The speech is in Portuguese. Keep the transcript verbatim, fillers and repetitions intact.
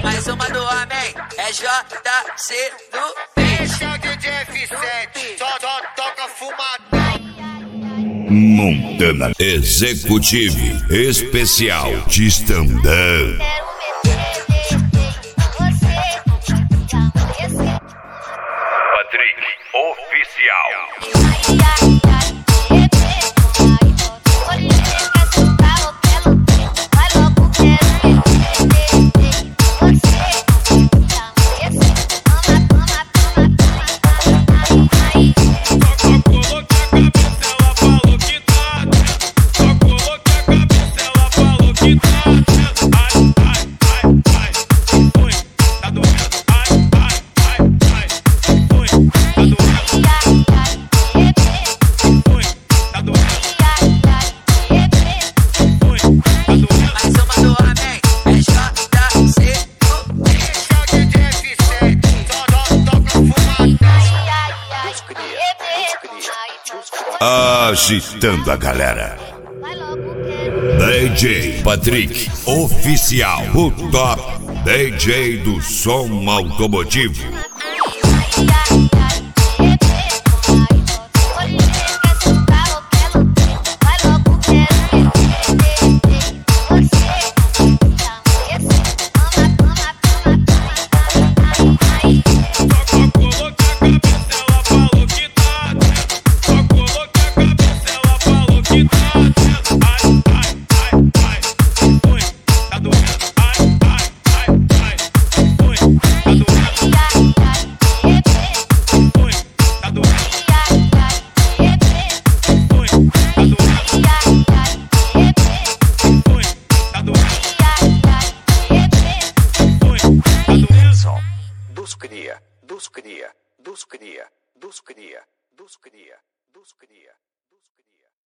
Mais uma do homem, é J C do Esse é o D J F sete, só, só toca fumadão. Montana Executive Especial de Estandão. Patrick Oficial. Agitando a galera. D J Patrick Oficial, o top D J do som automotivo. Dos cria, dos cria, dos cria, dos cria, dos cria, dos cria, dos cria.